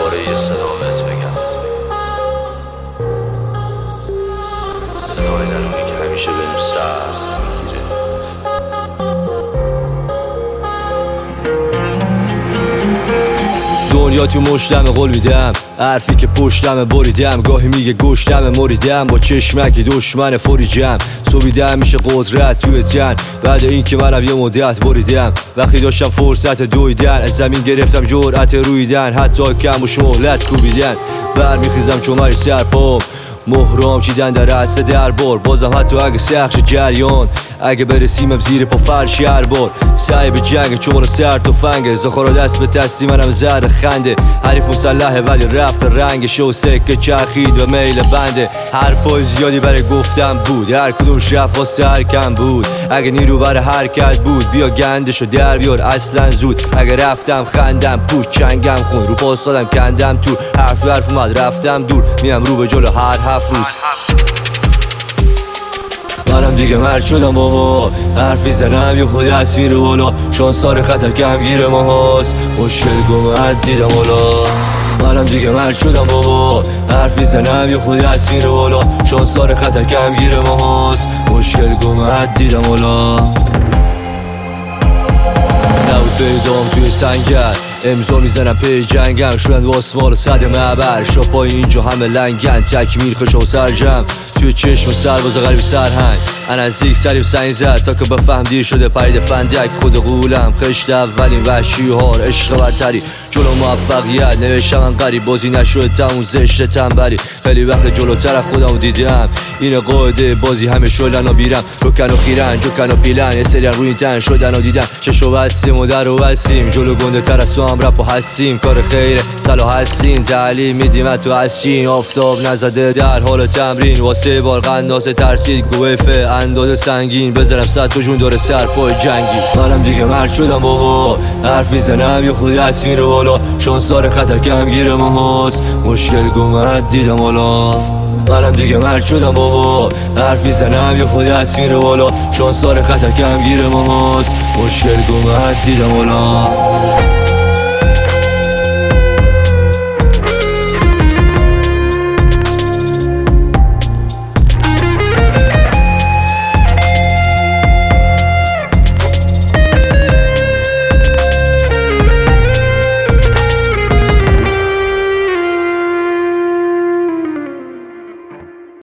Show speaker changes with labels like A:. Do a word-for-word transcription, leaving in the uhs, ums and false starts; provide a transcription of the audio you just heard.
A: دوباره یه صدا بس بگم، صدای درونی که همیشه بهم سبز میگیره.
B: دنیا تو مشتم قول میدم، حرفی که پشتم بریدم، گاهی میگه گشتم مریدم، با چشمکی دشمن فوریجم، سویدم میشه قدرت توی تن، بعد این که منم یه مدت بریدم، وقتی داشتم فرصت دویدن، از زمین گرفتم جرأت رویدن، حتی کم و شمولت کوبیدن، برمیخیزم چون من سرپام محرام چیدن در رسته دربار، بازم حتی اگه سخش جریان، اگه برسیمم زیر پا فرش هر بار، سعی به جنگ چون سر تو فنگه، زخارا دست به دستی منم زر خنده، حریف مسلحه ولی رفت رنگش و سکه چرخید و میل بنده، حرفای زیادی برای گفتم بود، هر کدوم شف واسه هر کم بود، اگه نیرو برای حرکت بود بیا گندشو در بیار اصلا زود، اگه رفتم خندم پوش چنگم خون، رو پاس دادم کندم تو، حرف تو حرف اومد رفتم دور، میام رو به جلو هر هفت روز. منم دیگه مرد شدم بابا، حرفی زنم یه خودی هست میره بالا، شانسار خطر کمگیر ما هست، مشکل گمت دیدم بالا. منم دیگه مرد شدم بابا، حرفی زنم یه خودی هست میره بالا، شانسار خطر کمگیر ما هست، مشکل گمت دیدم بالا. نبود پیدام توی سنگر، امضا میزنم پی جنگم، شدن واسمال و صد معبر، شاپای اینجا همه لنگن، تکمیل خشا و سرجم، توی چشم سرباز غریب سرهنگ، انا نزدیک سریب سنگ زد تا که بفهم دیر شده پرید فندک، خود قولم خشت اولین وحشی هار عشق برتری، جلو موفقیت نوشتم من قریب، بازی نشده تمون زشت تنبلی، خیلی وقت جلوتر از خودمو دیدم، این قاعده بازی همه شلن و بیرم، رکن و خیرن جکن و پیلن، یه سری روی تن شدن و دیدن، چشو بستیم و در و بستیم، جلو گنده تر از تو هم رپ و هستیم، کار خیره صلاح هستیم، تعلیم میدیم تو از چین، آفتاب نزده در حال تمرین، واسه بار قنداسه ترسید گوفه اندازه سنگین، بذارم صد تو جون داره سر پای جنگی. منم دیگه مرد شدم بابا، حرفی زنم یه خودی هست میره بالا، شانسار خطر کمگیر ما هست، مشکل گمت دیدم بالا. منم دیگه مرد شدم بابا، حرفی زنم یه خودی هست میره بالا، شانسار خطر کمگیر ما هست، مشکل گمت دیدم بالا.